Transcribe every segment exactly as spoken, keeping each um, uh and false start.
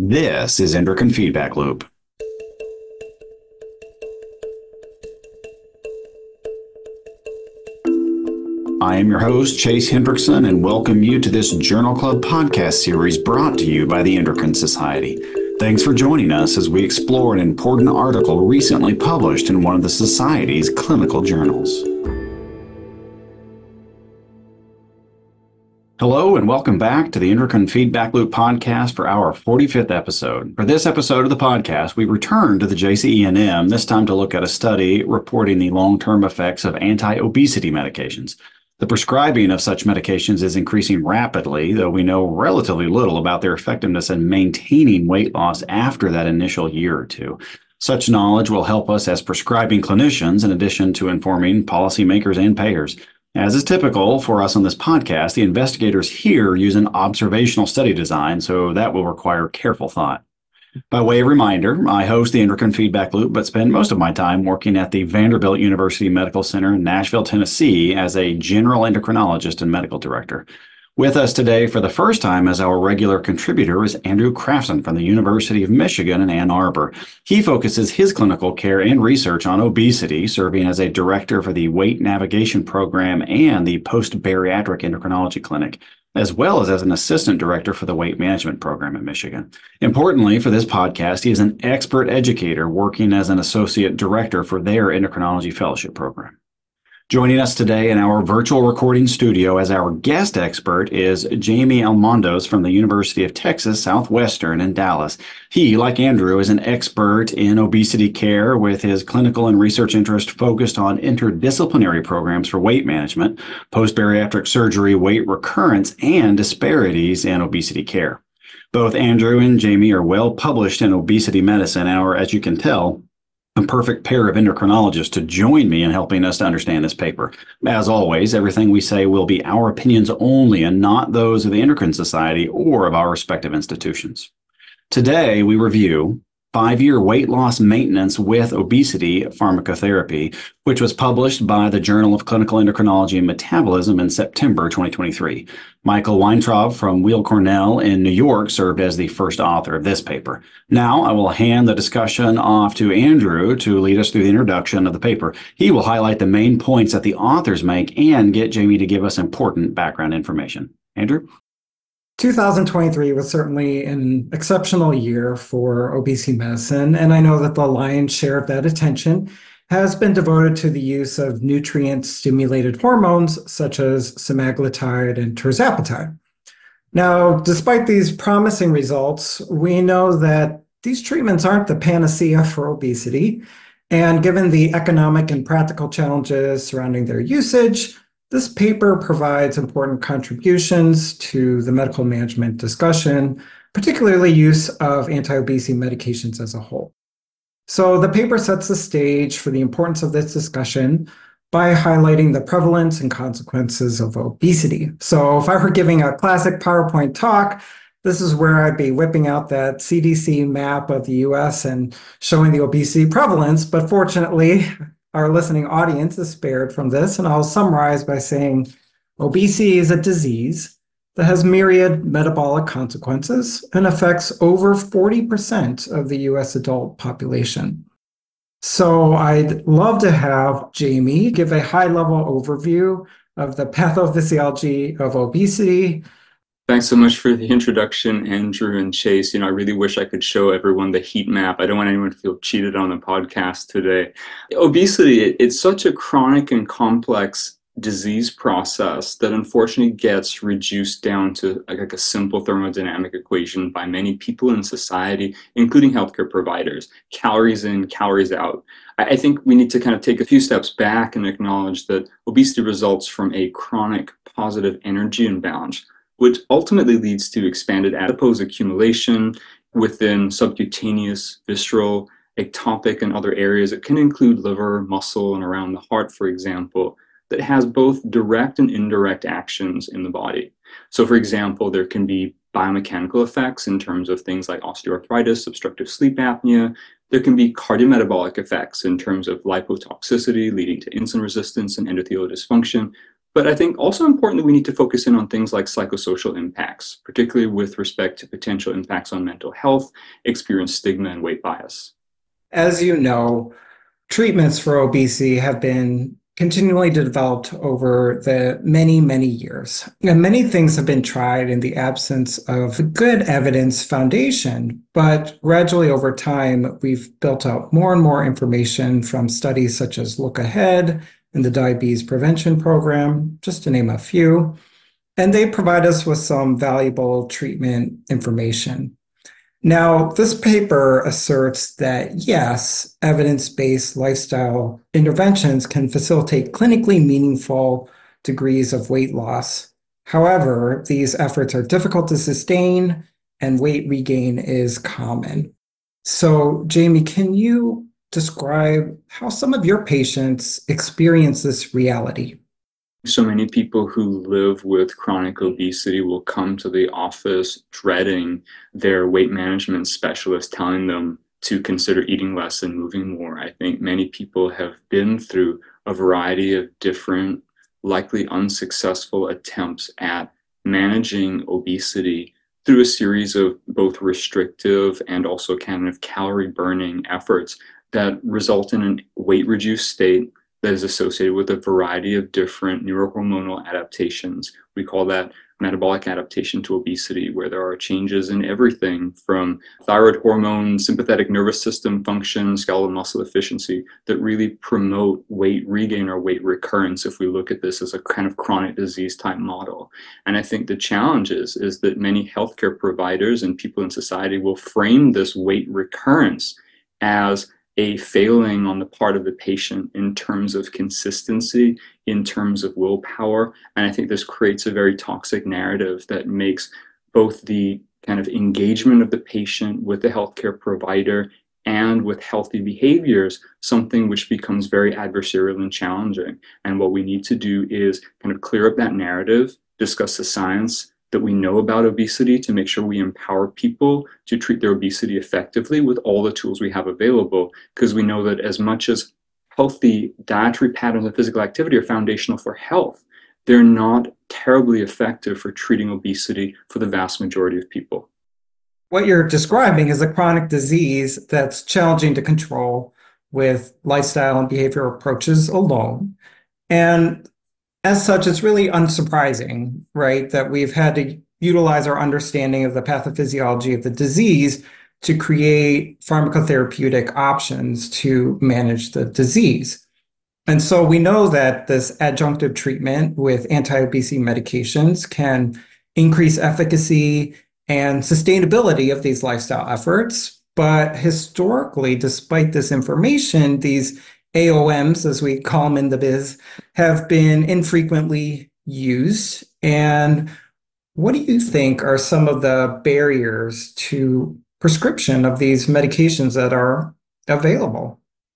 This is Endocrine Feedback Loop. I am your host, Chase Hendrickson, and welcome you to this Journal Club podcast series brought to you by the Endocrine Society. Thanks for joining us as we explore an important article recently published in one of the Society's clinical journals. Hello and welcome back to the Endocrine Feedback Loop podcast for our forty-fifth episode. For this episode of the podcast, we return to the J C E and M, this time to look at a study reporting the long-term effects of anti-obesity medications. The prescribing of such medications is increasing rapidly, though we know relatively little about their effectiveness in maintaining weight loss after that initial year or two. Such knowledge will help us as prescribing clinicians in addition to informing policymakers and payers. As is typical for us on this podcast, the investigators here use an observational study design, so that will require careful thought. By way of reminder, I host the Endocrine Feedback Loop, but spend most of my time working at the Vanderbilt University Medical Center in Nashville, Tennessee, as a general endocrinologist and medical director. With us today for the first time as our regular contributor is Andrew Crafson from the University of Michigan in Ann Arbor. He focuses his clinical care and research on obesity, serving as a director for the Weight Navigation Program and the Post-Bariatric Endocrinology Clinic, as well as as an assistant director for the Weight Management Program at Michigan. Importantly, for this podcast, he is an expert educator working as an associate director for their endocrinology fellowship program. Joining us today in our virtual recording studio as our guest expert is Jamie Almondos from the University of Texas Southwestern in Dallas. He, like Andrew, is an expert in obesity care with his clinical and research interest focused on interdisciplinary programs for weight management, post-bariatric surgery, weight recurrence, and disparities in obesity care. Both Andrew and Jamie are well published in obesity medicine, or as you can tell, a perfect pair of endocrinologists to join me in helping us to understand this paper. As always, everything we say will be our opinions only and not those of the Endocrine Society or of our respective institutions. Today, we review Five-Year Weight Loss Maintenance with Obesity Pharmacotherapy, which was published by the Journal of Clinical Endocrinology and Metabolism in September twenty twenty-three. Michael Weintraub from Weill Cornell in New York served as the first author of this paper. Now, I will hand the discussion off to Andrew to lead us through the introduction of the paper. He will highlight the main points that the authors make and get Jamie to give us important background information. Andrew? two thousand twenty-three was certainly an exceptional year for obesity medicine, and I know that the lion's share of that attention has been devoted to the use of nutrient-stimulated hormones such as semaglutide and tirzepatide. Now, despite these promising results, we know that these treatments aren't the panacea for obesity, and given the economic and practical challenges surrounding their usage, this paper provides important contributions to the medical management discussion, particularly use of anti-obesity medications as a whole. So the paper sets the stage for the importance of this discussion by highlighting the prevalence and consequences of obesity. So if I were giving a classic PowerPoint talk, this is where I'd be whipping out that C D C map of the U S and showing the obesity prevalence, but fortunately, our listening audience is spared from this, and I'll summarize by saying obesity is a disease that has myriad metabolic consequences and affects over forty percent of the U S adult population. So I'd love to have Jamie give a high-level overview of the pathophysiology of obesity. Thanks so much for the introduction, Andrew and Chase. You know, I really wish I could show everyone the heat map. I don't want anyone to feel cheated on the podcast today. Obesity, it's such a chronic and complex disease process that unfortunately gets reduced down to like a simple thermodynamic equation by many people in society, including healthcare providers. Calories in, calories out. I think we need to kind of take a few steps back and acknowledge that obesity results from a chronic positive energy imbalance, which ultimately leads to expanded adipose accumulation within subcutaneous, visceral, ectopic, and other areas. It can include liver, muscle, and around the heart, for example, that has both direct and indirect actions in the body. So, for example, there can be biomechanical effects in terms of things like osteoarthritis, obstructive sleep apnea. There can be cardiometabolic effects in terms of lipotoxicity leading to insulin resistance and endothelial dysfunction. But I think also importantly, we need to focus in on things like psychosocial impacts, particularly with respect to potential impacts on mental health, experienced stigma, and weight bias. As you know, treatments for obesity have been continually developed over the many, many years. And many things have been tried in the absence of good evidence foundation, but gradually over time, we've built out more and more information from studies such as Look Ahead and the Diabetes Prevention Program, just to name a few. And they provide us with some valuable treatment information. Now, this paper asserts that yes, evidence-based lifestyle interventions can facilitate clinically meaningful degrees of weight loss. However, these efforts are difficult to sustain and weight regain is common. So, Jamie, can you describe how some of your patients experience this reality? So many people who live with chronic obesity will come to the office dreading their weight management specialist telling them to consider eating less and moving more. I think many people have been through a variety of different, likely unsuccessful attempts at managing obesity through a series of both restrictive and also kind of calorie burning efforts that result in a weight reduced state that is associated with a variety of different neurohormonal adaptations. We call that metabolic adaptation to obesity, where there are changes in everything from thyroid hormone, sympathetic nervous system function, skeletal muscle efficiency that really promote weight regain or weight recurrence if we look at this as a kind of chronic disease type model. And I think the challenge is, is that many healthcare providers and people in society will frame this weight recurrence as a failing on the part of the patient in terms of consistency, in terms of willpower. And I think this creates a very toxic narrative that makes both the kind of engagement of the patient with the healthcare provider and with healthy behaviors something which becomes very adversarial and challenging. And what we need to do is kind of clear up that narrative, discuss the science that we know about obesity to make sure we empower people to treat their obesity effectively with all the tools we have available, because we know that as much as healthy dietary patterns and physical activity are foundational for health, they're not terribly effective for treating obesity for the vast majority of people. What you're describing is a chronic disease that's challenging to control with lifestyle and behavioral approaches alone. And as such, it's really unsurprising, right, that we've had to utilize our understanding of the pathophysiology of the disease to create pharmacotherapeutic options to manage the disease. And so we know that this adjunctive treatment with anti-obesity medications can increase efficacy and sustainability of these lifestyle efforts. But historically, despite this information, these A O Ms, as we call them in the biz, have been infrequently used. And what do you think are some of the barriers to prescription of these medications that are available?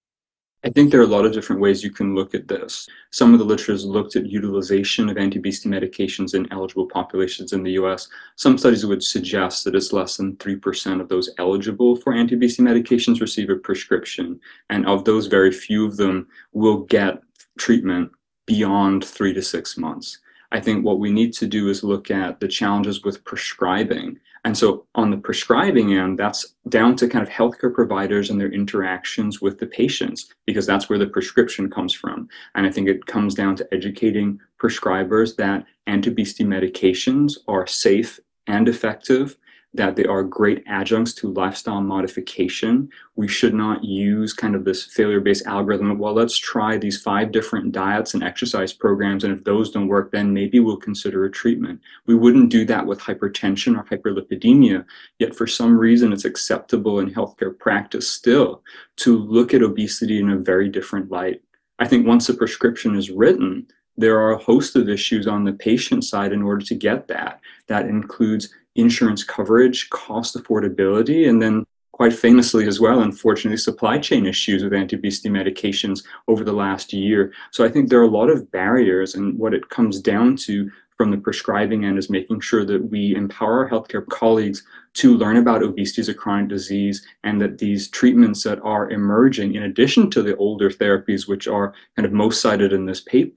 I think there are a lot of different ways you can look at this. Some of the literature has looked at utilization of anti-obesity medications in eligible populations in the U S. Some studies would suggest that it's less than three percent of those eligible for anti-obesity medications receive a prescription. And of those, very few of them will get treatment beyond three to six months. I think what we need to do is look at the challenges with prescribing. And so on the prescribing end, that's down to kind of healthcare providers and their interactions with the patients, because that's where the prescription comes from. And I think it comes down to educating prescribers that anti-obesity medications are safe and effective, that they are great adjuncts to lifestyle modification. We should not use kind of this failure-based algorithm of, well, let's try these five different diets and exercise programs, and if those don't work, then maybe we'll consider a treatment. We wouldn't do that with hypertension or hyperlipidemia, yet for some reason it's acceptable in healthcare practice still to look at obesity in a very different light. I think once a prescription is written, there are a host of issues on the patient side in order to get that. That includes insurance coverage, cost affordability, and then quite famously as well, unfortunately, supply chain issues with anti-obesity medications over the last year. So I think there are a lot of barriers, and what it comes down to from the prescribing end is making sure that we empower our healthcare colleagues to learn about obesity as a chronic disease, and that these treatments that are emerging, in addition to the older therapies, which are kind of most cited in this paper,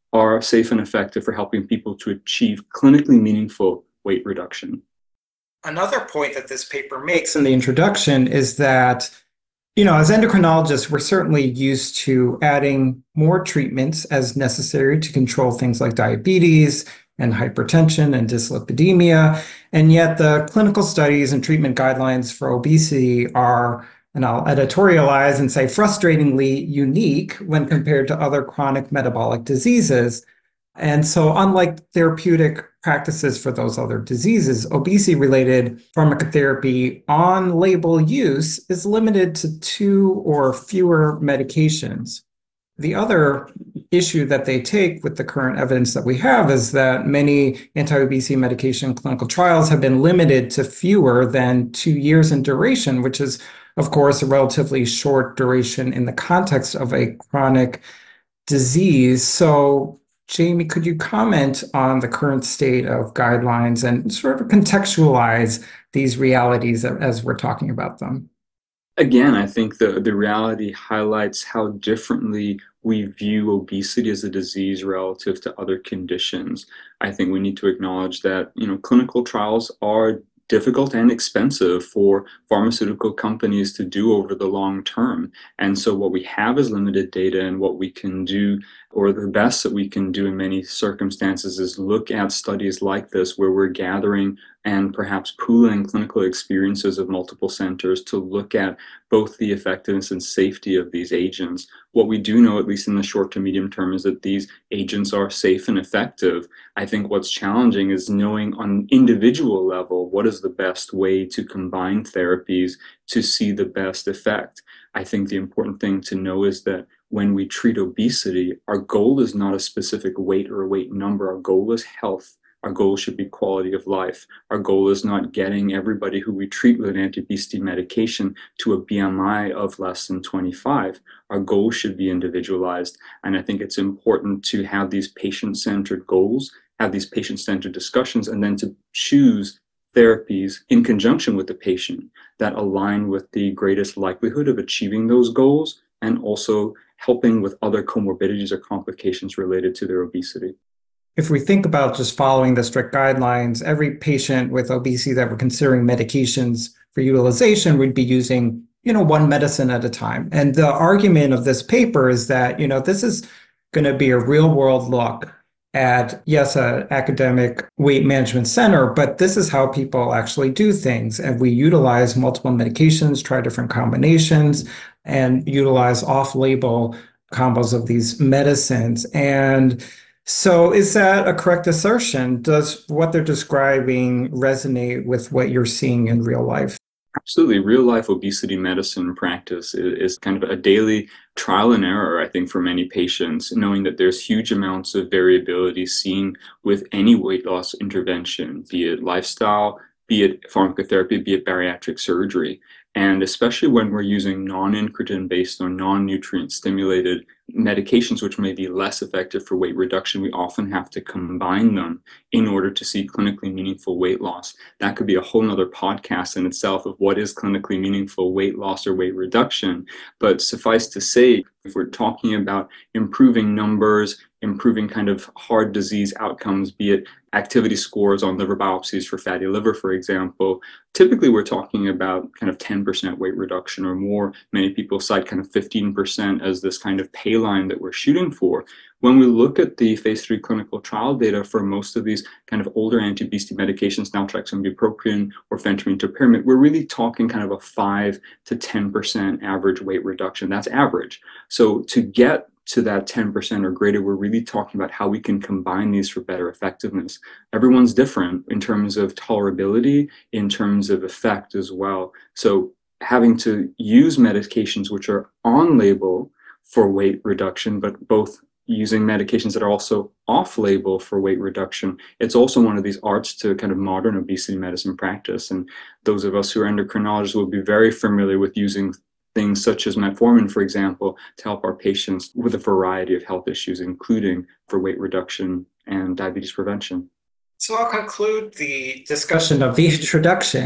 are safe and effective for helping people to achieve clinically meaningful weight reduction. Another point that this paper makes in the introduction is that, you know, as endocrinologists, we're certainly used to adding more treatments as necessary to control things like diabetes and hypertension and dyslipidemia. And yet the clinical studies and treatment guidelines for obesity are, and I'll editorialize and say, frustratingly unique when compared to other chronic metabolic diseases. And so unlike therapeutic practices for those other diseases, obesity-related pharmacotherapy on-label use is limited to two or fewer medications. The other issue that they take with the current evidence that we have is that many anti-obesity medication clinical trials have been limited to fewer than two years in duration, which is, of course, a relatively short duration in the context of a chronic disease. So, Jamie, could you comment on the current state of guidelines and sort of contextualize these realities as we're talking about them? Again, I think the, the reality highlights how differently we view obesity as a disease relative to other conditions. I think we need to acknowledge that, you know, clinical trials are difficult and expensive for pharmaceutical companies to do over the long term. And so what we have is limited data, and what we can do, or the best that we can do in many circumstances, is look at studies like this where we're gathering and perhaps pooling clinical experiences of multiple centers to look at both the effectiveness and safety of these agents. What we do know, at least in the short to medium term, is that these agents are safe and effective. I think what's challenging is knowing on an individual level what is the best way to combine therapies to see the best effect. I think the important thing to know is that when we treat obesity, our goal is not a specific weight or a weight number. Our goal is health. Our goal should be quality of life. Our goal is not getting everybody who we treat with an anti-obesity medication to a B M I of less than twenty-five. Our goal should be individualized. And I think it's important to have these patient-centered goals, have these patient-centered discussions, and then to choose therapies in conjunction with the patient that align with the greatest likelihood of achieving those goals, and also helping with other comorbidities or complications related to their obesity. If we think about just following the strict guidelines, every patient with obesity that we're considering medications for utilization would be using, you know, one medicine at a time. And the argument of this paper is that, you know, this is going to be a real world look at, yes, an academic weight management center, but this is how people actually do things. And we utilize multiple medications, try different combinations, and utilize off-label combos of these medicines. And so is that a correct assertion? Does what they're describing resonate with what you're seeing in real life? Absolutely. Real life obesity medicine practice is, is kind of a daily trial and error, I think, for many patients, knowing that there's huge amounts of variability seen with any weight loss intervention, be it lifestyle, be it pharmacotherapy, be it bariatric surgery. And especially when we're using non-incretin based or non-nutrient stimulated medications, which may be less effective for weight reduction, we often have to combine them in order to see clinically meaningful weight loss. That could be a whole nother podcast in itself of what is clinically meaningful weight loss or weight reduction. But suffice to say, if we're talking about improving numbers, improving kind of hard disease outcomes, be it activity scores on liver biopsies for fatty liver, for example, typically we're talking about kind of ten percent weight reduction or more. Many people cite kind of fifteen percent as this kind of pay line that we're shooting for. When we look at the phase three clinical trial data for most of these kind of older anti-obesity medications, naltrexone, bupropion, or phentermine, topiramate, we're really talking kind of a five to ten percent average weight reduction. That's average. So to get to that ten percent or greater, we're really talking about how we can combine these for better effectiveness. Everyone's different in terms of tolerability, in terms of effect as well. So having to use medications which are on label for weight reduction, but both using medications that are also off-label for weight reduction, it's also one of these arts to kind of modern obesity medicine practice. And those of us who are endocrinologists will be very familiar with using things such as metformin, for example, to help our patients with a variety of health issues, including for weight reduction and diabetes prevention. So I'll conclude the discussion of the introduction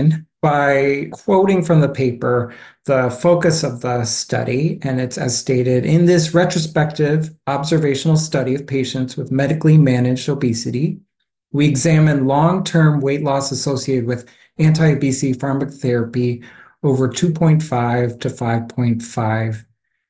by quoting from the paper the focus of the study, and it's as stated, in this retrospective observational study of patients with medically managed obesity, we examine long-term weight loss associated with anti-obesity pharmacotherapy over two point five to five point five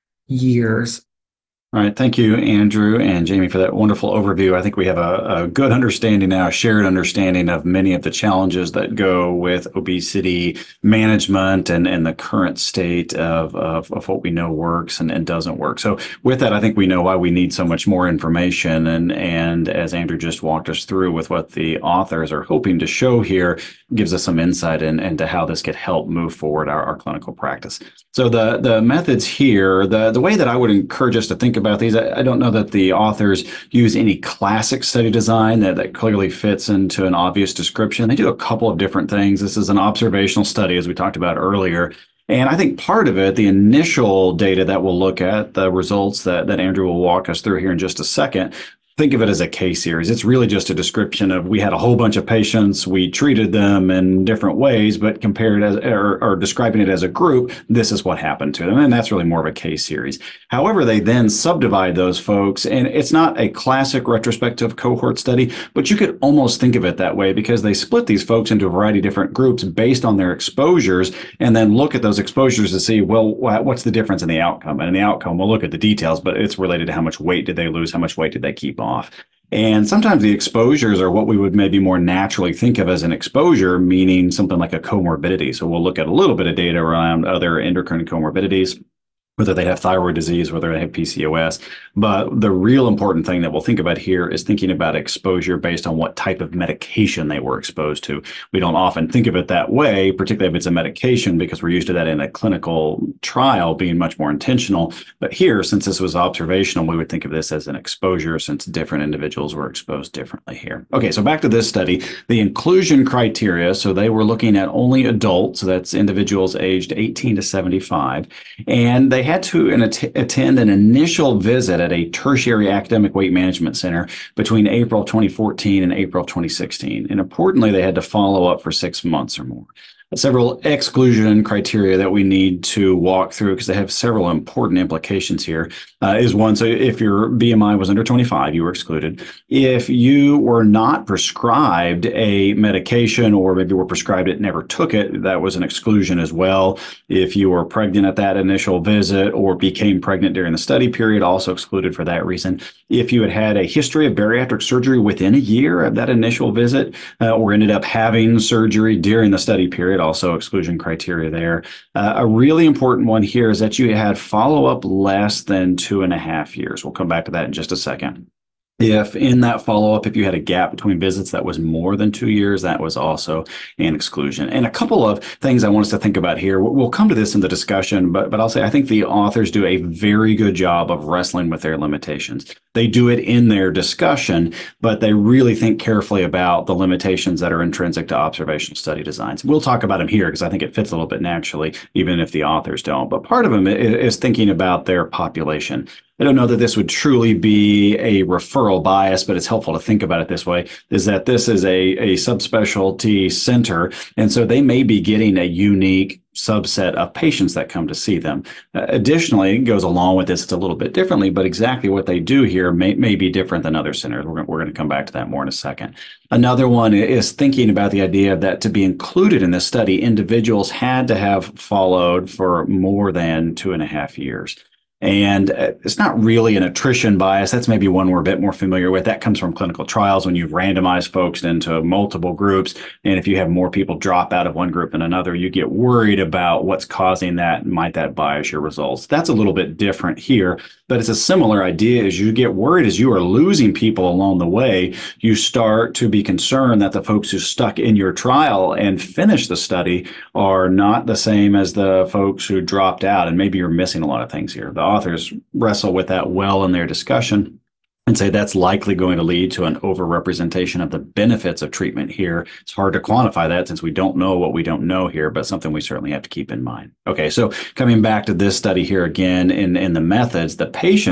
years. All right. Thank you, Andrew and Jamie, for that wonderful overview. I think we have a, a good understanding now, a shared understanding of many of the challenges that go with obesity management and, and the current state of, of, of what we know works and, and doesn't work. So with that, I think we know why we need so much more information. And, and as Andrew just walked us through with what the authors are hoping to show here, gives us some insight in, into how this could help move forward our, our clinical practice. So the, the methods here, the, the way that I would encourage us to think about these, I, I don't know that the authors use any classic study design that, that clearly fits into an obvious description. They do a couple of different things. This is an observational study, as we talked about earlier. And I think part of it, the initial data that we'll look at, the results that, that Andrew will walk us through here in just a second, think of it as a case series. It's really just a description of we had a whole bunch of patients, we treated them in different ways, but compared as or, or describing it as a group, this is what happened to them. And that's really more of a case series. However, they then subdivide those folks, and it's not a classic retrospective cohort study, but you could almost think of it that way because they split these folks into a variety of different groups based on their exposures, and then look at those exposures to see, well, what's the difference in the outcome? And in the outcome, we'll look at the details, but it's related to how much weight did they lose, how much weight did they keep off. And sometimes the exposures are what we would maybe more naturally think of as an exposure, meaning something like a comorbidity. So we'll look at a little bit of data around other endocrine comorbidities, whether they have thyroid disease, whether they have P C O S. But the real important thing that we'll think about here is thinking about exposure based on what type of medication they were exposed to. We don't often think of it that way, particularly if it's a medication, because we're used to that in a clinical trial being much more intentional. But here, since this was observational, we would think of this as an exposure since different individuals were exposed differently here. Okay, so back to this study, the inclusion criteria. So they were looking at only adults, so that's individuals aged eighteen to seventy-five, and they had to an att- attend an initial visit at a tertiary academic weight management center between April twenty fourteen and April twenty sixteen. And importantly, they had to follow up for six months or more. Several exclusion criteria that we need to walk through because they have several important implications here uh, is one. So if your B M I was under twenty-five, you were excluded. If you were not prescribed a medication or maybe were prescribed it, never took it, that was an exclusion as well. If you were pregnant at that initial visit or became pregnant during the study period, also excluded for that reason. If you had had a history of bariatric surgery within a year of that initial visit uh, or ended up having surgery during the study period, also exclusion criteria there. Uh, a really important one here is that you had follow-up less than two and a half years. We'll come back to that in just a second. If in that follow-up, if you had a gap between visits that was more than two years, that was also an exclusion. And a couple of things I want us to think about here. We'll come to this in the discussion, but, but I'll say I think the authors do a very good job of wrestling with their limitations. They do it in their discussion, but they really think carefully about the limitations that are intrinsic to observational study designs. We'll talk about them here because I think it fits a little bit naturally, even if the authors don't. But part of them is thinking about their population. I don't know that this would truly be a referral bias, but it's helpful to think about it this way, is that this is a, a subspecialty center. And so they may be getting a unique subset of patients that come to see them. Uh, additionally, it goes along with this, it's a little bit differently, but exactly what they do here may, may be different than other centers. We're, we're going to come back to that more in a second. Another one is thinking about the idea that to be included in this study, individuals had to have followed for more than two and a half years. And it's not really an attrition bias. That's maybe one we're a bit more familiar with. That comes from clinical trials when you've randomized folks into multiple groups. And if you have more people drop out of one group than another, you get worried about what's causing that. Might that bias your results? That's a little bit different here, but it's a similar idea. As you get worried, as you are losing people along the way, you start to be concerned that the folks who stuck in your trial and finished the study are not the same as the folks who dropped out. And maybe you're missing a lot of things here. The authors wrestle with that well in their discussion and say that's likely going to lead to an overrepresentation of the benefits of treatment here. It's hard to quantify that since we don't know what we don't know here, but something we certainly have to keep in mind. Okay, so coming back to this study here again in, in the methods, the patients,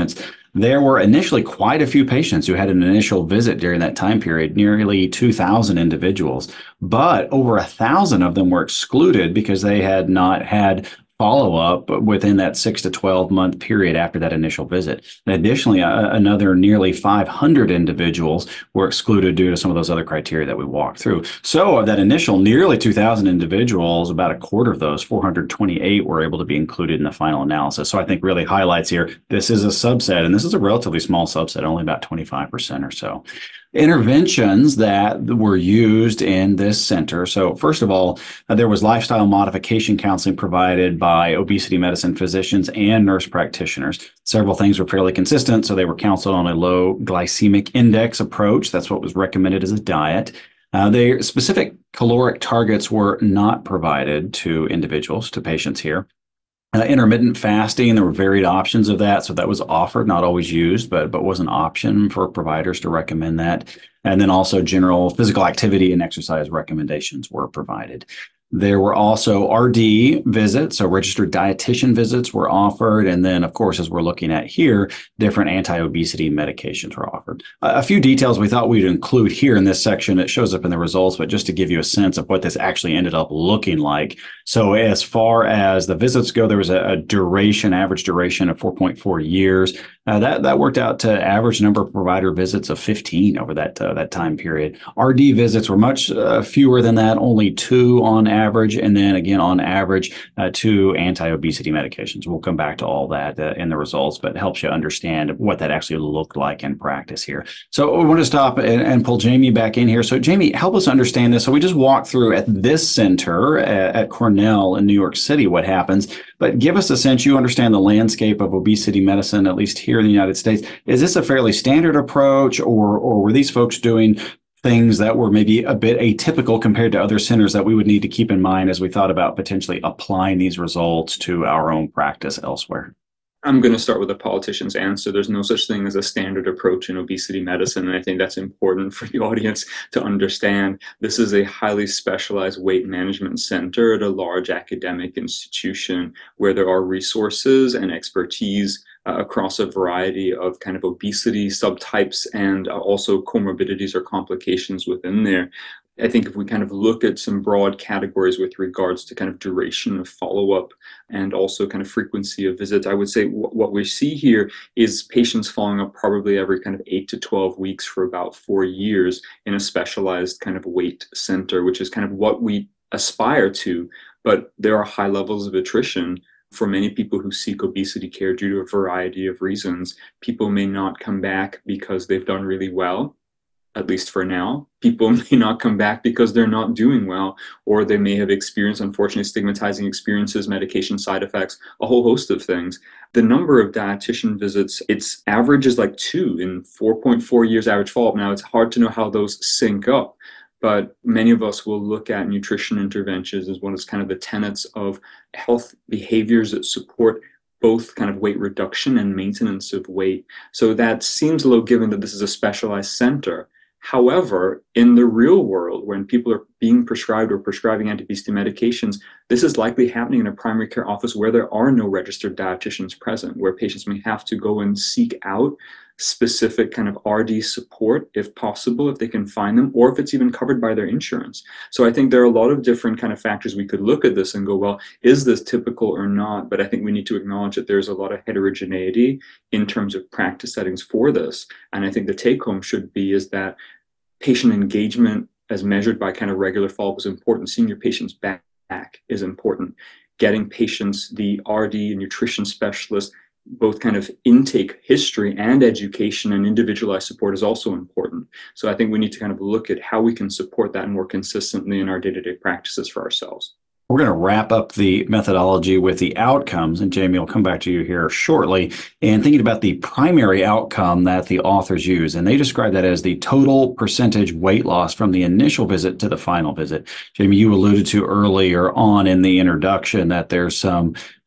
There were initially quite a few patients who had an initial visit during that time period, nearly two thousand individuals, but over a thousand of them were excluded because they had not had follow-up within that six to twelve month period after that initial visit. And additionally, uh, another nearly five hundred individuals were excluded due to some of those other criteria that we walked through. So of that initial nearly two thousand individuals, about a quarter of those, four hundred twenty-eight, were able to be included in the final analysis. So I think really highlights here, this is a subset, and this is a relatively small subset, only about twenty-five percent or so. Interventions that were used in this center. So first of all, uh, there was lifestyle modification counseling provided by obesity medicine physicians and nurse practitioners. Several things were fairly consistent. So they were counseled on a low glycemic index approach. That's what was recommended as a diet. Uh, their specific caloric targets were not provided to individuals, to patients here. Uh, intermittent fasting, there were varied options of that. So that was offered, not always used, but, but was an option for providers to recommend that. And then also general physical activity and exercise recommendations were provided. There were also R D visits, so registered dietitian visits were offered. And then, of course, as we're looking at here, different anti-obesity medications were offered. A few details we thought we'd include here in this section. It shows up in the results, but just to give you a sense of what this actually ended up looking like. So as far as the visits go, there was a, a duration, average duration of four point four years. Uh, that, that worked out to average number of provider visits of fifteen over that, uh, that time period. R D visits were much uh, fewer than that, only two on average. average, and then again, on average, uh, two anti-obesity medications. We'll come back to all that uh, in the results, but it helps you understand what that actually looked like in practice here. So we want to stop and, and pull Jamie back in here. So Jamie, help us understand this. So we just walked through at this center at, at Cornell in New York City what happens, but give us a sense, you understand the landscape of obesity medicine, at least here in the United States. Is this a fairly standard approach, or, or were these folks doing things that were maybe a bit atypical compared to other centers that we would need to keep in mind as we thought about potentially applying these results to our own practice elsewhere? I'm going to start with a politician's answer. There's no such thing as a standard approach in obesity medicine, and I think that's important for the audience to understand. This is a highly specialized weight management center at a large academic institution where there are resources and expertise uh, across a variety of kind of obesity subtypes and uh, also comorbidities or complications within there. I think if we kind of look at some broad categories with regards to kind of duration of follow-up and also kind of frequency of visits, I would say w- what we see here is patients following up probably every kind of eight to twelve weeks for about four years in a specialized kind of weight center, which is kind of what we aspire to. But there are high levels of attrition for many people who seek obesity care due to a variety of reasons. People may not come back because they've done really well, at least for now. People may not come back because they're not doing well, or they may have experienced, unfortunately, stigmatizing experiences, medication side effects, a whole host of things. The number of dietitian visits, its average is like two in four point four years average follow-up. Now, it's hard to know how those sync up, but many of us will look at nutrition interventions as one of kind of the tenets of health behaviors that support both kind of weight reduction and maintenance of weight. So that seems low given that this is a specialized center. However, in the real world, when people are being prescribed or prescribing anti-obesity medications, this is likely happening in a primary care office where there are no registered dietitians present, where patients may have to go and seek out specific kind of R D support, if possible, if they can find them, or if it's even covered by their insurance. So I think there are a lot of different kind of factors we could look at this and go, well, is this typical or not? But I think we need to acknowledge that there's a lot of heterogeneity in terms of practice settings for this. And I think the take home should be is that patient engagement as measured by kind of regular follow-up is important. Seeing your patients back is important. Getting patients the R D and nutrition specialist both kind of intake history and education and individualized support is also important. So I think we need to kind of look at how we can support that more consistently in our day-to-day practices for ourselves. We're going to wrap up the methodology with the outcomes, and Jamie, will come back to you here shortly, and thinking about the primary outcome that the authors use. And they describe that as the total percentage weight loss from the initial visit to the final visit. Jamie, you alluded to earlier on in the introduction that there's some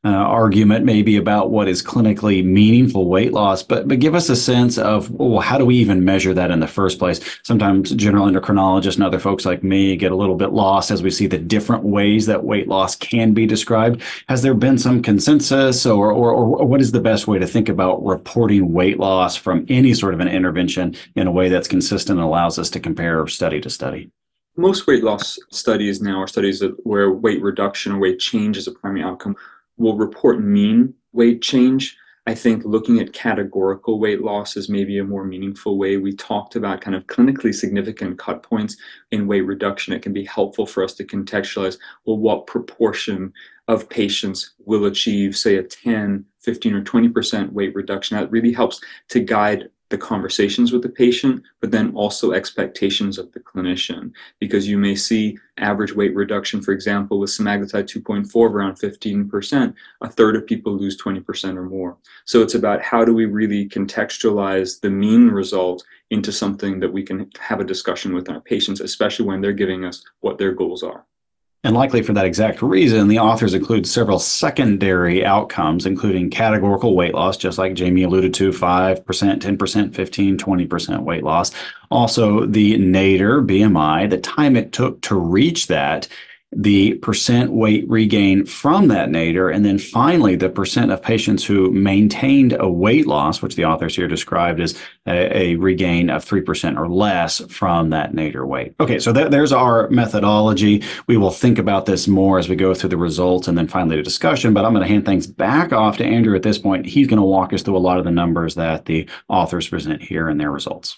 uh, argument maybe about what is clinically meaningful weight loss, but but give us a sense of, well, how do we even measure that in the first place? Sometimes general endocrinologists and other folks like me get a little bit lost as we see the different ways that weight loss can be described. Has there been some consensus, or, or, or what is the best way to think about reporting weight loss from any sort of an intervention in a way that's consistent and allows us to compare study to study? Most weight loss studies now are studies that, where weight reduction or weight change is a primary outcome, will report mean weight change. I think looking at categorical weight loss is maybe a more meaningful way. We talked about kind of clinically significant cut points in weight reduction. It can be helpful for us to contextualize, well, what proportion of patients will achieve, say, a ten, fifteen, or twenty percent weight reduction. That really helps to guide the conversations with the patient, but then also expectations of the clinician, because you may see average weight reduction, for example, with semaglutide two point four of around fifteen percent, a third of people lose twenty percent or more. So it's about how do we really contextualize the mean result into something that we can have a discussion with our patients, especially when they're giving us what their goals are. And likely for that exact reason, the authors include several secondary outcomes, including categorical weight loss, just like Jamie alluded to, five percent, ten percent, fifteen, twenty percent weight loss. Also, the nadir, B M I, the time it took to reach that, the percent weight regain from that nadir, and then finally the percent of patients who maintained a weight loss, which the authors here described as a, a regain of three percent or less from that nadir weight. Okay, so that, there's our methodology. We will think about this more as we go through the results and then finally the discussion, but I'm going to hand things back off to Andrew at this point. He's going to walk us through a lot of the numbers that the authors present here in their results.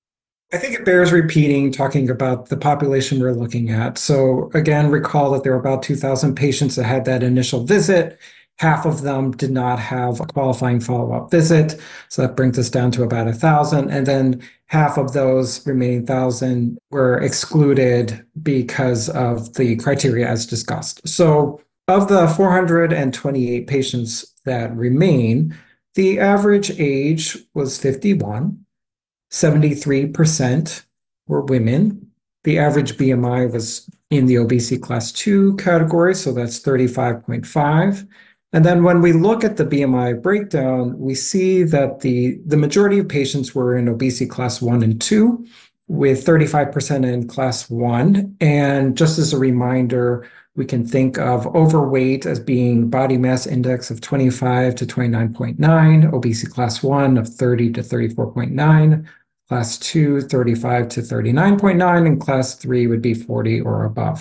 I think it bears repeating, talking about the population we're looking at. So again, recall that there were about two thousand patients that had that initial visit. Half of them did not have a qualifying follow-up visit. So that brings us down to about one thousand. And then half of those remaining one thousand were excluded because of the criteria as discussed. So of the four hundred twenty-eight patients that remain, the average age was fifty-one. seventy-three percent were women. The average B M I was in the obesity class two category, so that's thirty-five point five. And then when we look at the B M I breakdown, we see that the, the majority of patients were in obesity class one and two, with thirty-five percent in class one. And just as a reminder, we can think of overweight as being body mass index of twenty-five to twenty-nine point nine, obesity class one of thirty to thirty-four point nine, class two, thirty-five to thirty-nine point nine, and class three would be forty or above.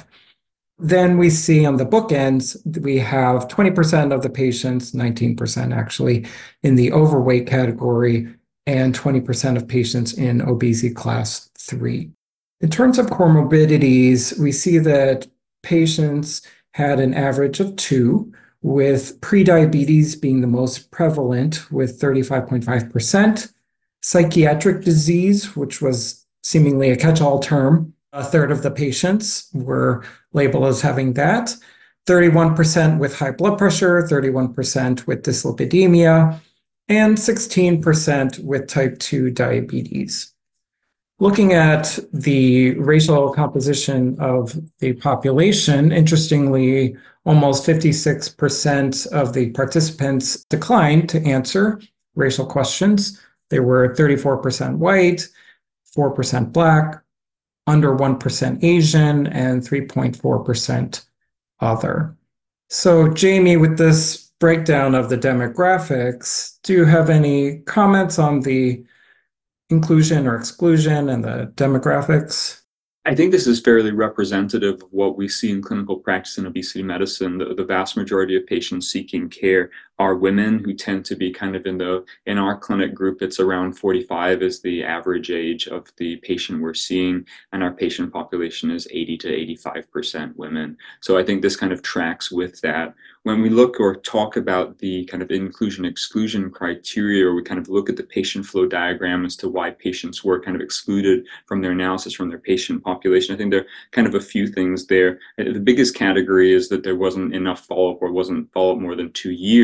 Then we see on the bookends, we have twenty percent of the patients, nineteen percent actually, in the overweight category, and twenty percent of patients in obesity class three. In terms of comorbidities, we see that patients had an average of two, with prediabetes being the most prevalent with thirty-five point five percent. Psychiatric disease, which was seemingly a catch-all term, a third of the patients were labeled as having that. thirty-one percent with high blood pressure, thirty-one percent with dyslipidemia, and sixteen percent with type two diabetes. Looking at the racial composition of the population, interestingly, almost fifty-six percent of the participants declined to answer racial questions. They were thirty-four percent white, four percent Black, under one percent Asian, and three point four percent other. So, Jamie, with this breakdown of the demographics, do you have any comments on the inclusion or exclusion and the demographics? I think this is fairly representative of what we see in clinical practice in obesity medicine. The, the vast majority of patients seeking care are women who tend to be kind of in the, in our clinic group, it's around forty-five is the average age of the patient we're seeing, and our patient population is eighty to eighty-five percent women. So I think this kind of tracks with that. When we look or talk about the kind of inclusion-exclusion criteria, or we kind of look at the patient flow diagram as to why patients were kind of excluded from their analysis from their patient population, I think there are kind of a few things there. The biggest category is that there wasn't enough follow-up or wasn't follow-up more than two years.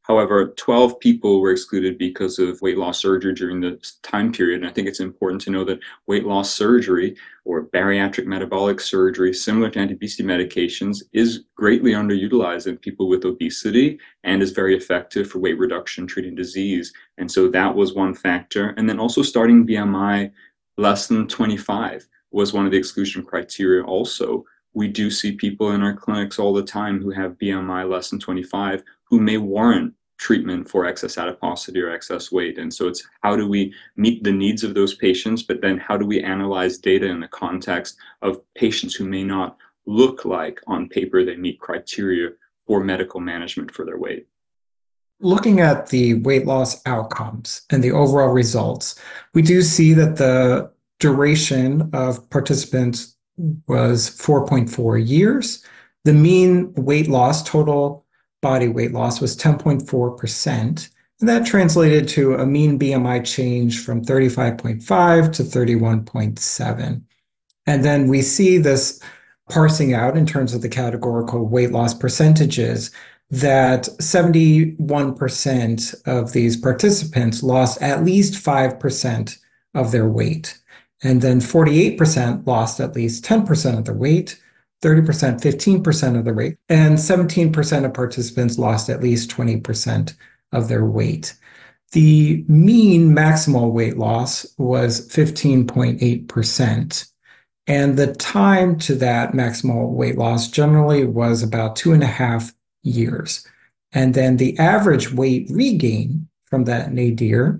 However, twelve people were excluded because of weight loss surgery during this time period. And I think it's important to know that weight loss surgery or bariatric metabolic surgery, similar to anti-obesity medications, is greatly underutilized in people with obesity and is very effective for weight reduction, treating disease. And so that was one factor. And then also starting B M I less than twenty-five was one of the exclusion criteria also. We do see people in our clinics all the time who have B M I less than twenty-five who may warrant treatment for excess adiposity or excess weight. And so it's how do we meet the needs of those patients, but then how do we analyze data in the context of patients who may not look like on paper they meet criteria for medical management for their weight. Looking at the weight loss outcomes and the overall results, we do see that the duration of participants was four point four years. The mean weight loss, total body weight loss, was ten point four percent. And that translated to a mean B M I change from thirty-five point five to thirty-one point seven. And then we see this parsing out in terms of the categorical weight loss percentages, that seventy-one percent of these participants lost at least five percent of their weight. And then forty-eight percent lost at least ten percent of their weight, thirty percent, fifteen percent of their weight, and seventeen percent of participants lost at least twenty percent of their weight. The mean maximal weight loss was fifteen point eight percent. And the time to that maximal weight loss generally was about two and a half years. And then the average weight regain from that nadir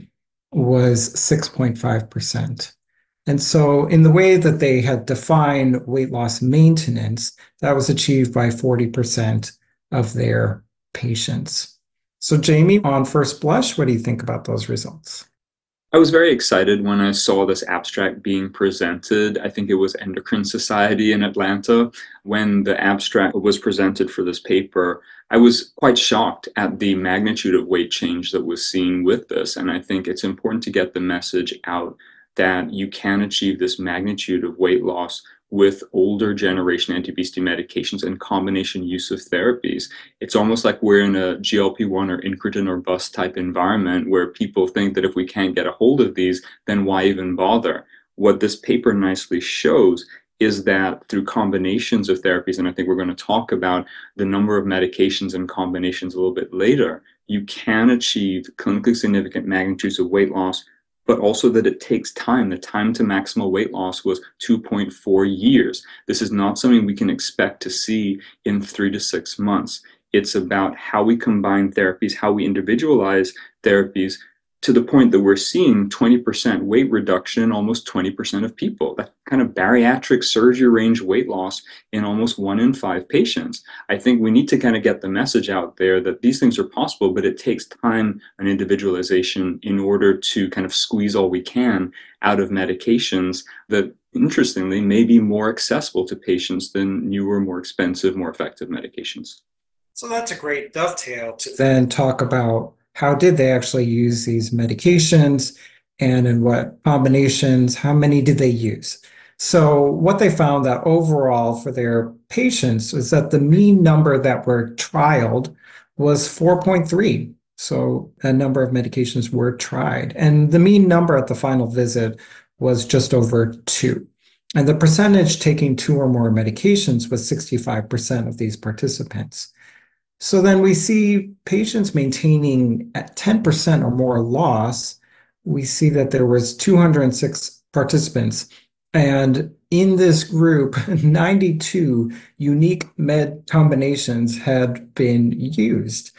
was six point five percent. And so in the way that they had defined weight loss maintenance, that was achieved by forty percent of their patients. So Jamie, on first blush, what do you think about those results? I was very excited when I saw this abstract being presented. I think it was Endocrine Society in Atlanta. When the abstract was presented for this paper, I was quite shocked at the magnitude of weight change that was seen with this. And I think it's important to get the message out that you can achieve this magnitude of weight loss with older generation anti-obesity medications and combination use of therapies. It's almost like we're in a G L P one or incretin or bust type environment where people think that if we can't get a hold of these, then why even bother? What this paper nicely shows is that through combinations of therapies, and I think we're going to talk about the number of medications and combinations a little bit later, you can achieve clinically significant magnitudes of weight loss, but also that it takes time. The time to maximal weight loss was two point four years. This is not something we can expect to see in three to six months. It's about how we combine therapies, how we individualize therapies, to the point that we're seeing twenty percent weight reduction in almost twenty percent of people. That kind of bariatric surgery range weight loss in almost one in five patients. I think we need to kind of get the message out there that these things are possible, but it takes time and individualization in order to kind of squeeze all we can out of medications that, interestingly, may be more accessible to patients than newer, more expensive, more effective medications. So that's a great dovetail to then talk about how did they actually use these medications and in what combinations, how many did they use? So what they found that overall for their patients was that the mean number that were trialed was four point three. So a number of medications were tried. And the mean number at the final visit was just over two. And the percentage taking two or more medications was sixty-five percent of these participants. So then we see patients maintaining at ten percent or more loss. We see that there was two hundred six participants. And in this group, ninety-two unique med combinations had been used.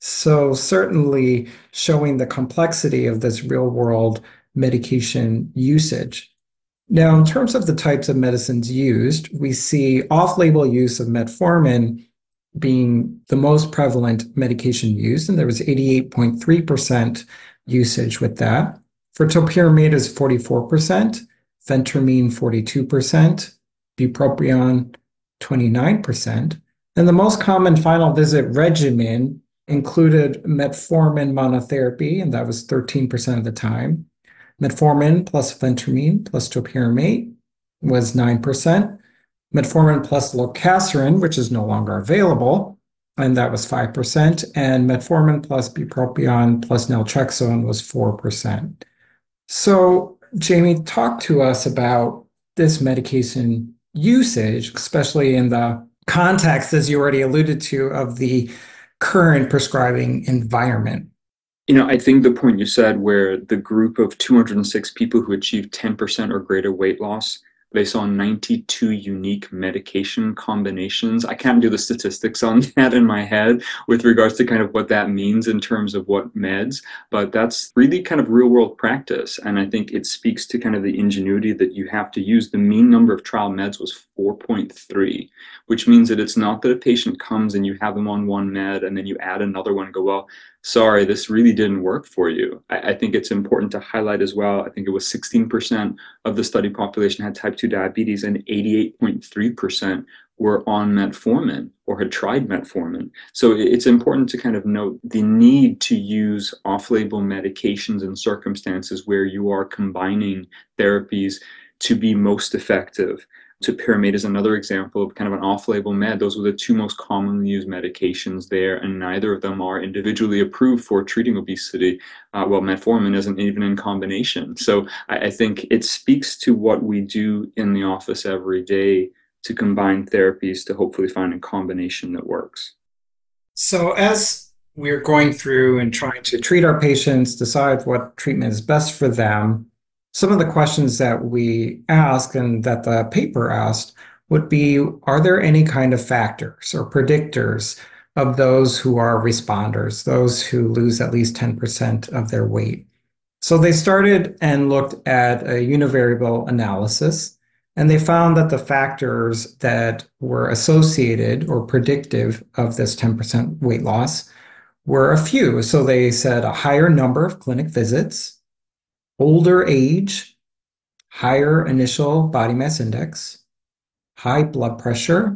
So certainly showing the complexity of this real-world medication usage. Now, in terms of the types of medicines used, we see off-label use of metformin being the most prevalent medication used, and there was eighty-eight point three percent usage with that. For topiramate is forty-four percent, phentermine forty-two percent, bupropion twenty-nine percent, and the most common final visit regimen included metformin monotherapy, and that was thirteen percent of the time. Metformin plus phentermine plus topiramate was nine percent. Metformin plus lorcaserin, which is no longer available, and that was five percent, and metformin plus bupropion plus naltrexone was four percent. So, Jamie, talk to us about this medication usage, especially in the context, as you already alluded to, of the current prescribing environment. You know, I think the point you said where the group of two hundred six people who achieved ten percent or greater weight loss, they saw ninety-two unique medication combinations. I can't do the statistics on that in my head with regards to kind of what that means in terms of what meds, but that's really kind of real world practice. And I think it speaks to kind of the ingenuity that you have to use. The mean number of trial meds was four point three, which means that it's not that a patient comes and you have them on one med and then you add another one and go, well, sorry, this really didn't work for you. I, I think it's important to highlight as well. I think it was sixteen percent of the study population had type two diabetes and eighty-eight point three percent were on metformin or had tried metformin. So it's important to kind of note the need to use off-label medications in circumstances where you are combining therapies to be most effective. Topiramate is another example of kind of an off-label med. Those were the two most commonly used medications there, and neither of them are individually approved for treating obesity. Uh, well, metformin isn't even in combination. So I, I think it speaks to what we do in the office every day to combine therapies to hopefully find a combination that works. So as we're going through and trying to treat our patients, decide what treatment is best for them, some of the questions that we ask and that the paper asked would be, are there any kind of factors or predictors of those who are responders, those who lose at least ten percent of their weight? So they started and looked at a univariable analysis, and they found that the factors that were associated or predictive of this ten percent weight loss were a few. So they said a higher number of clinic visits, older age, higher initial body mass index, high blood pressure,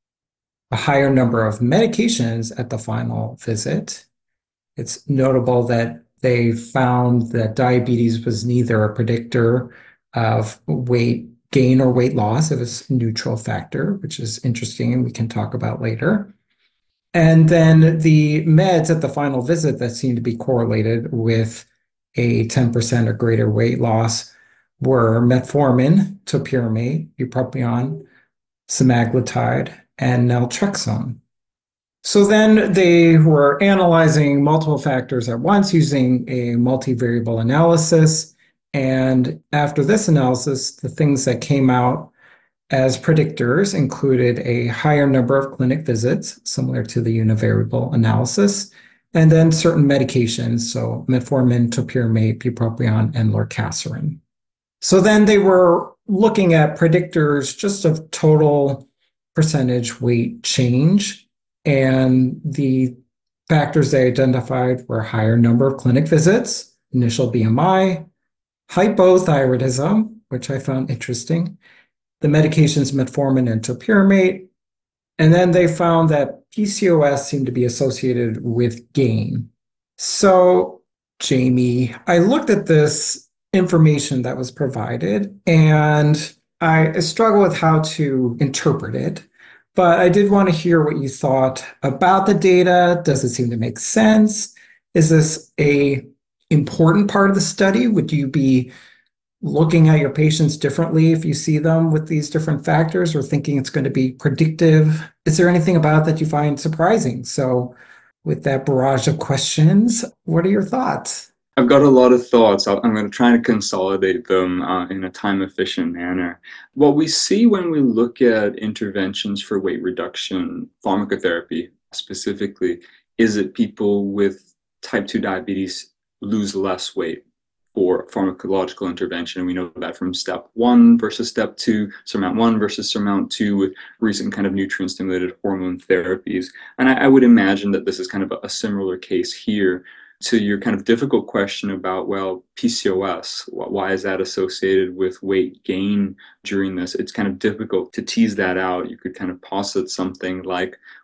a higher number of medications at the final visit. It's notable that they found that diabetes was neither a predictor of weight gain or weight loss. It was a neutral factor, which is interesting and we can talk about later. And then the meds at the final visit that seemed to be correlated with a ten percent or greater weight loss were metformin, topiramate, bupropion, semaglutide, and naltrexone. So then they were analyzing multiple factors at once using a multivariable analysis. And after this analysis, the things that came out as predictors included a higher number of clinic visits, similar to the univariable analysis, and then certain medications, so metformin, topiramate, bupropion, and lorcaserin. So then they were looking at predictors just of total percentage weight change, and the factors they identified were higher number of clinic visits, initial B M I, hypothyroidism, which I found interesting, the medications metformin and topiramate, and then they found that P C O S seemed to be associated with gain. So, Jamie, I looked at this information that was provided and I struggle with how to interpret it, but I did want to hear what you thought about the data. Does it seem to make sense? Is this a important part of the study? Would you be looking at your patients differently if you see them with these different factors or thinking it's going to be predictive? Is there anything about it that you find surprising? So with that barrage of questions, what are your thoughts? I've got a lot of thoughts. I'm going to try to consolidate them uh, in a time-efficient manner. What we see when we look at interventions for weight reduction, pharmacotherapy specifically, is that people with type two diabetes lose less weight for pharmacological intervention. And we know that from step one versus step two, SURMOUNT one versus SURMOUNT two with recent kind of nutrient-stimulated hormone therapies. And I, I would imagine that this is kind of a, a similar case here to your kind of difficult question about, well, P C O S, why is that associated with weight gain during this? It's kind of difficult to tease that out. You could kind of posit something like,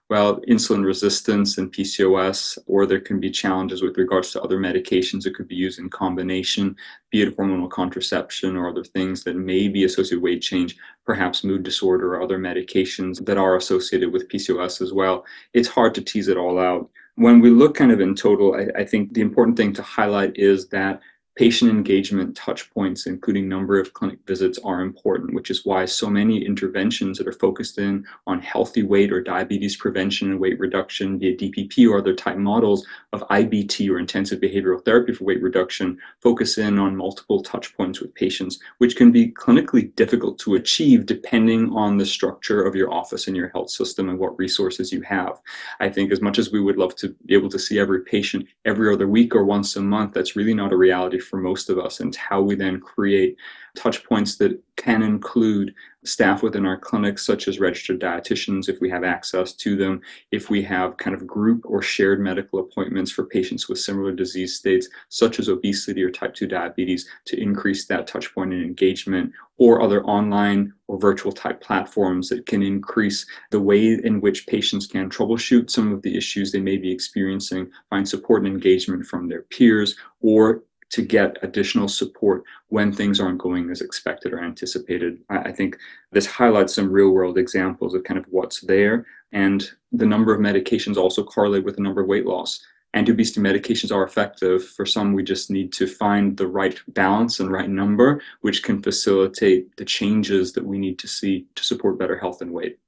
well, insulin resistance and P C O S, or there can be challenges with regards to other medications that could be used in combination, be it hormonal contraception or other things that may be associated with weight change, perhaps mood disorder or other medications that are associated with P C O S as well. It's hard to tease it all out. When we look kind of in total, I, I think the important thing to highlight is that patient engagement touch points, including number of clinic visits, are important, which is why so many interventions that are focused in on healthy weight or diabetes prevention and weight reduction via D P P or other type models of I B T or intensive behavioral therapy for weight reduction focus in on multiple touch points with patients, which can be clinically difficult to achieve depending on the structure of your office and your health system and what resources you have. I think as much as we would love to be able to see every patient every other week or once a month, that's really not a reality for most of us, and it's how we then create touch points that can include staff within our clinics, such as registered dietitians, if we have access to them, if we have kind of group or shared medical appointments for patients with similar disease states, such as obesity or type two diabetes, to increase that touch point and engagement, or other online or virtual type platforms that can increase the way in which patients can troubleshoot some of the issues they may be experiencing, find support and engagement from their peers, or to get additional support when things aren't going as expected or anticipated. I think this highlights some real world examples of kind of what's there, and the number of medications also correlate with the number of weight loss. Anti-obesity medications are effective. For some, we just need to find the right balance and right number, which can facilitate the changes that we need to see to support better health and weight.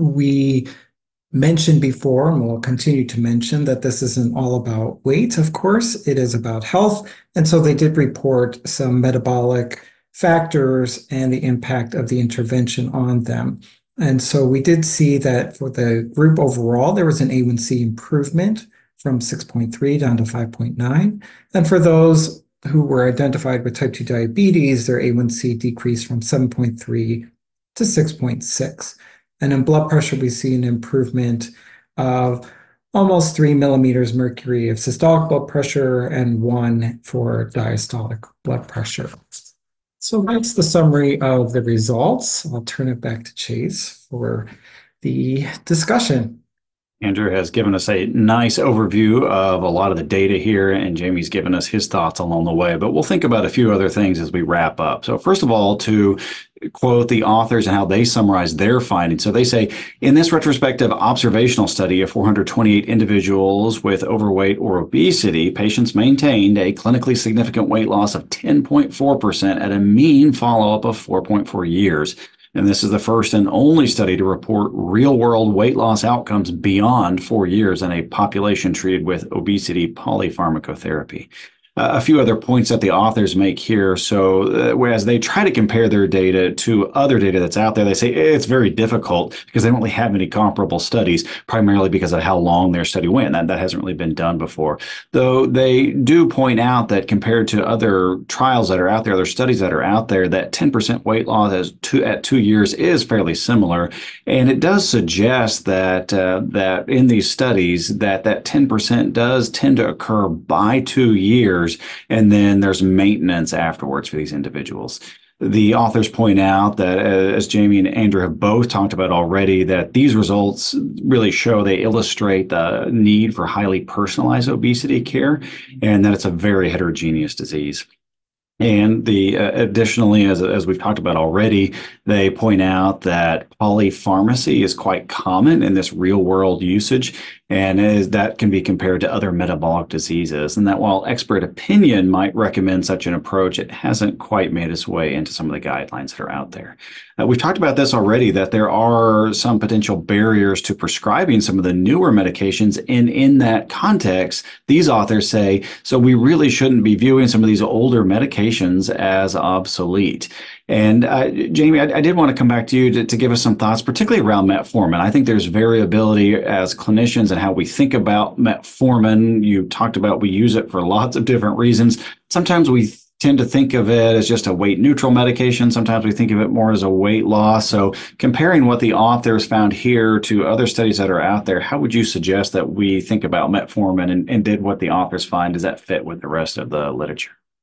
We mentioned before, and we'll continue to mention, that this isn't all about weight, of course, it is about health. And so they did report some metabolic factors and the impact of the intervention on them. And so we did see that for the group overall, there was an A one C improvement from six point three down to five point nine. And for those who were identified with type two diabetes, their A one C decreased from seven point three to six point six. And in blood pressure, we see an improvement of almost three millimeters mercury of systolic blood pressure and one for diastolic blood pressure. So that's the summary of the results. I'll turn it back to Chase for the discussion. Andrew has given us a nice overview of a lot of the data here, and Jamie's given us his thoughts along the way, but we'll think about a few other things as we wrap up. So first of all, to quote the authors and how they summarize their findings. So they say, in this retrospective observational study of four hundred twenty-eight individuals with overweight or obesity, patients maintained a clinically significant weight loss of ten point four percent at a mean follow-up of four point four years. And this is the first and only study to report real-world weight loss outcomes beyond four years in a population treated with obesity polypharmacotherapy. Uh, a few other points that the authors make here. So uh, whereas they try to compare their data to other data that's out there, they say it's very difficult because they don't really have any comparable studies, primarily because of how long their study went. That, that hasn't really been done before. Though they do point out that compared to other trials that are out there, other studies that are out there, that ten percent weight loss as two, at two years is fairly similar. And it does suggest that, uh, that in these studies that that ten percent does tend to occur by two years. And then there's maintenance afterwards for these individuals. The authors point out that, uh, as Jamie and Andrew have both talked about already, that these results really show, they illustrate the need for highly personalized obesity care, and that it's a very heterogeneous disease. And the uh, additionally, as, as we've talked about already, they point out that polypharmacy is quite common in this real world usage, and is, that can be compared to other metabolic diseases. And that while expert opinion might recommend such an approach, it hasn't quite made its way into some of the guidelines that are out there. Uh, we've talked about this already, that there are some potential barriers to prescribing some of the newer medications. And in that context, these authors say, so we really shouldn't be viewing some of these older medications as obsolete. And uh, Jamie, I, I did want to come back to you to, to give us some thoughts, particularly around metformin. I think there's variability as clinicians and how we think about metformin. You talked about we use it for lots of different reasons. Sometimes we tend to think of it as just a weight neutral medication. Sometimes we think of it more as a weight loss. So comparing what the authors found here to other studies that are out there, how would you suggest that we think about metformin, and, and did what the authors find, does that fit with the rest of the literature?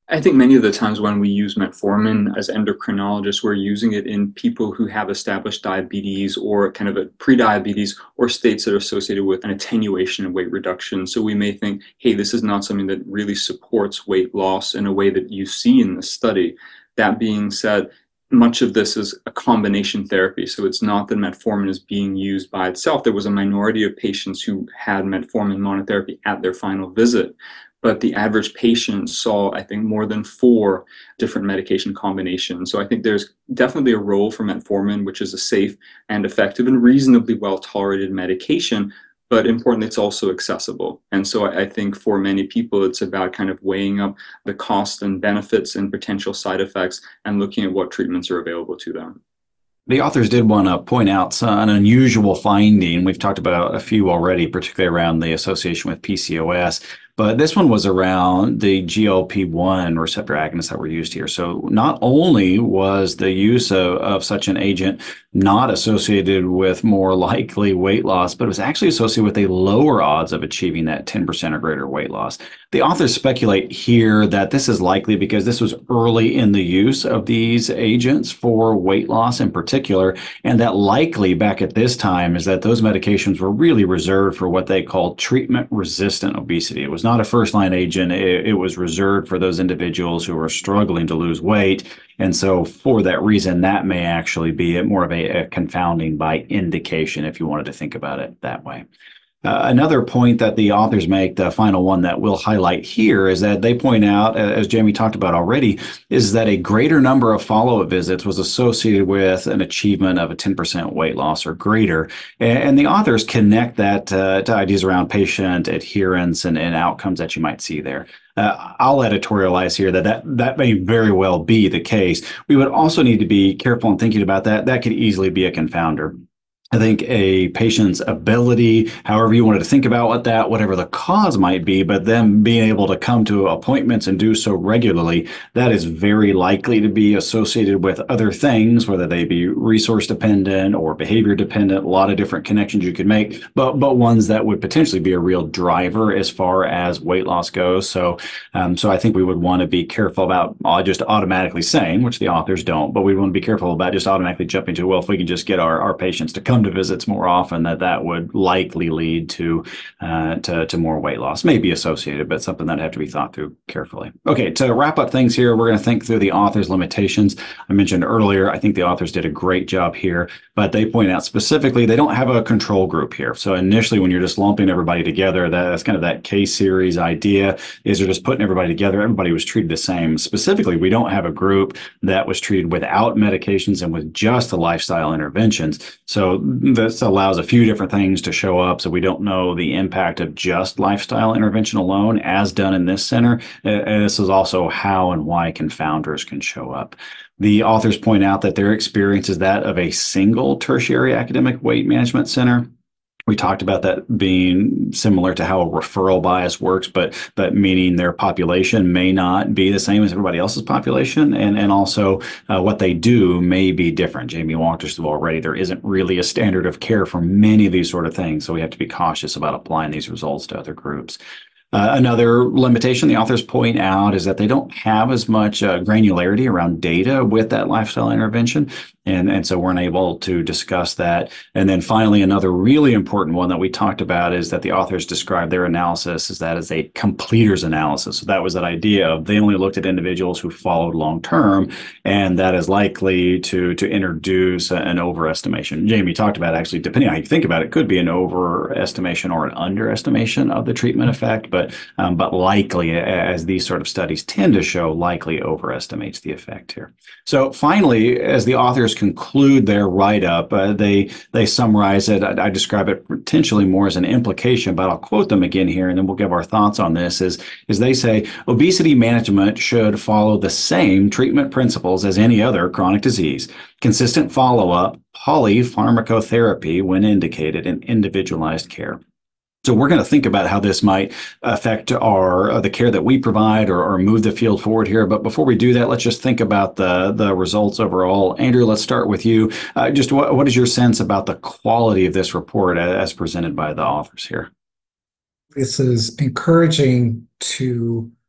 I think many of the times when we use metformin as endocrinologists, we're using it in people who have established diabetes or kind of a pre-diabetes or states that are associated with an attenuation of weight reduction. So we may think, hey, this is not something that really supports weight loss in a way that you see in the study. That being said, much of this is a combination therapy. So it's not that metformin is being used by itself. There was a minority of patients who had metformin monotherapy at their final visit. But the average patient saw, I think, more than four different medication combinations. So I think there's definitely a role for metformin, which is a safe and effective and reasonably well-tolerated medication. But importantly, it's also accessible. And so I think for many people, it's about kind of weighing up the costs and benefits and potential side effects and looking at what treatments are available to them. The authors did want to point out some, an unusual finding. We've talked about a few already, particularly around the association with P C O S. But this one was around the G L P one receptor agonists that were used here. So not only was the use of, of such an agent not associated with more likely weight loss, but it was actually associated with a lower odds of achieving that ten percent or greater weight loss. The authors speculate here that this is likely because this was early in the use of these agents for weight loss in particular, and that likely back at this time is that those medications were really reserved for what they called treatment-resistant obesity. It was not a first-line agent. It, it was reserved for those individuals who were struggling to lose weight. And so for that reason, that may actually be more of a, a confounding by indication if you wanted to think about it that way. Uh, another point that the authors make, the final one that we'll highlight here, is that they point out, as Jamie talked about already, is that a greater number of follow-up visits was associated with an achievement of a ten percent weight loss or greater. And, and the authors connect that uh, to ideas around patient adherence and, and outcomes that you might see there. Uh, I'll editorialize here that, that that may very well be the case. We would also need to be careful in thinking about that. That could easily be a confounder. I think a patient's ability, however you wanted to think about what that, whatever the cause might be, but them being able to come to appointments and do so regularly, that is very likely to be associated with other things, whether they be resource dependent or behavior dependent, a lot of different connections you could make, but but ones that would potentially be a real driver as far as weight loss goes. So, um, so I think we would want to be careful about uh, just automatically saying, which the authors don't, but we want to be careful about just automatically jumping to, well, if we can just get our, our patients to come to visits more often, that that would likely lead to, uh, to to more weight loss. May be associated, but something that have to be thought through carefully. Okay, to wrap up things here, we're going to think through the author's limitations. I mentioned earlier, I think the authors did a great job here, but they point out specifically they don't have a control group here. So initially, when you're just lumping everybody together, that's kind of that case series idea, is they're just putting everybody together. Everybody was treated the same. Specifically, we don't have a group that was treated without medications and with just the lifestyle interventions. So this allows a few different things to show up. So we don't know the impact of just lifestyle intervention alone as done in this center. And this is also how and why confounders can show up. The authors point out that their experience is that of a single tertiary academic weight management center. We talked about that being similar to how a referral bias works, but but meaning their population may not be the same as everybody else's population, and and also uh, what they do may be different. Jamie walked us through already. There isn't really a standard of care for many of these sort of things, so we have to be cautious about applying these results to other groups. Uh, another limitation the authors point out is that they don't have as much uh, granularity around data with that lifestyle intervention. And, and so we're unable to discuss that. And then finally, another really important one that we talked about is that the authors described their analysis as that as a completers analysis. So that was that idea of they only looked at individuals who followed long term, and that is likely to, to introduce an overestimation. Jamie talked about actually, depending on how you think about it, it could be an overestimation or an underestimation of the treatment effect, but, um, but likely, as these sort of studies tend to show, likely overestimates the effect here. So finally, as the authors conclude their write-up, uh, they they summarize it. I, I describe it potentially more as an implication, but I'll quote them again here, and then we'll give our thoughts on this. Is, is they say, obesity management should follow the same treatment principles as any other chronic disease. Consistent follow-up, polypharmacotherapy when indicated, and individualized care. So we're going to think about how this might affect our uh, the care that we provide or, or move the field forward here. But before we do that, let's just think about the, the results overall. Andrew, let's start with you. Uh, just what, what is your sense about the quality of this report as presented by the authors here? This is encouraging to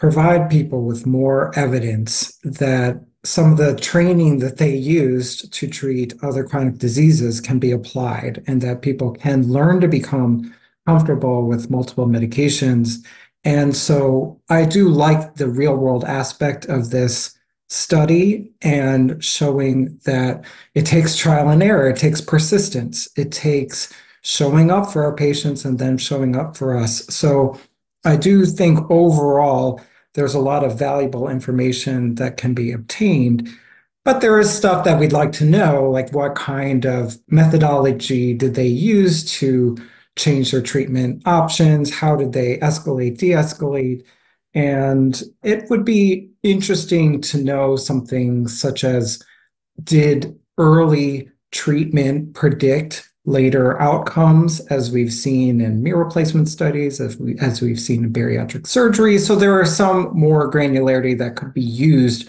provide people with more evidence that some of the training that they used to treat other chronic diseases can be applied, and that people can learn to become comfortable with multiple medications. And so I do like the real world aspect of this study and showing that it takes trial and error, it takes persistence, it takes showing up for our patients and then showing up for us. So I do think overall there's a lot of valuable information that can be obtained, but there is stuff that we'd like to know, like what kind of methodology did they use to change their treatment options? How did they escalate, de-escalate? And it would be interesting to know something such as, did early treatment predict later outcomes, as we've seen in knee replacement studies, as, we, as we've seen in bariatric surgery? So there are some more granularity that could be used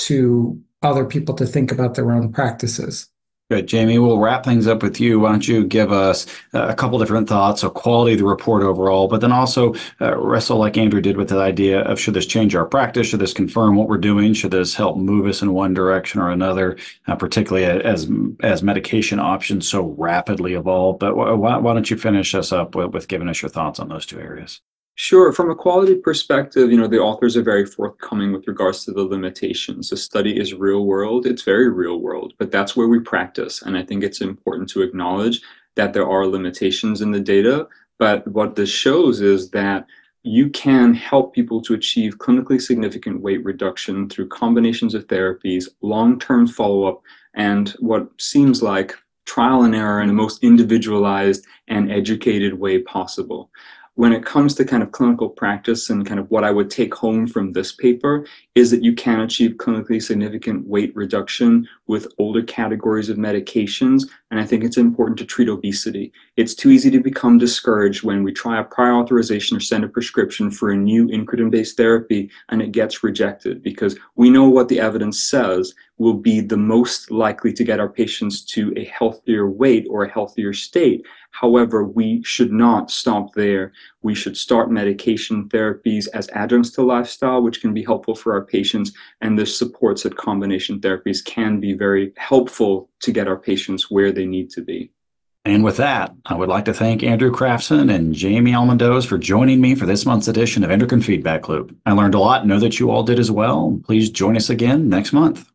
to other people to think about their own practices. Good. Jamie, we'll wrap things up with you. Why don't you give us a couple different thoughts, so quality of the report overall, but then also uh, wrestle like Andrew did with the idea of, should this change our practice? Should this confirm what we're doing? Should this help move us in one direction or another, uh, particularly as as medication options so rapidly evolve? But why, why don't you finish us up with, with giving us your thoughts on those two areas? Sure. From a quality perspective, you know, the authors are very forthcoming with regards to the limitations. The study is real world. It's very real world, but that's where we practice. And I think it's important to acknowledge that there are limitations in the data. But what this shows is that you can help people to achieve clinically significant weight reduction through combinations of therapies, long-term follow-up, and what seems like trial and error in the most individualized and educated way possible. When it comes to kind of clinical practice and kind of what I would take home from this paper is that you can achieve clinically significant weight reduction with older categories of medications. And I think it's important to treat obesity. It's too easy to become discouraged when we try a prior authorization or send a prescription for a new incretin-based therapy and it gets rejected, because we know what the evidence says will be the most likely to get our patients to a healthier weight or a healthier state. However, we should not stop there. We should start medication therapies as adjuncts to lifestyle, which can be helpful for our patients. And this supports that combination therapies can be very helpful to get our patients where they need to be. And with that, I would like to thank Andrew Crafson and Jamie Almendoz for joining me for this month's edition of Endocrine Feedback Loop. I learned a lot and know that you all did as well. Please join us again next month.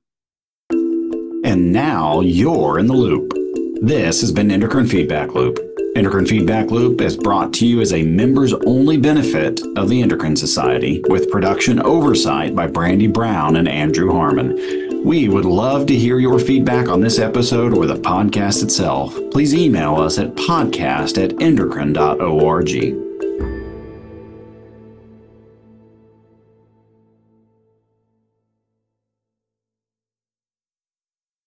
And now you're in the loop. This has been Endocrine Feedback Loop. Endocrine Feedback Loop is brought to you as a members-only benefit of the Endocrine Society, with production oversight by Brandy Brown and Andrew Harmon. We would love to hear your feedback on this episode or the podcast itself. Please email us at podcast at endocrine dot org.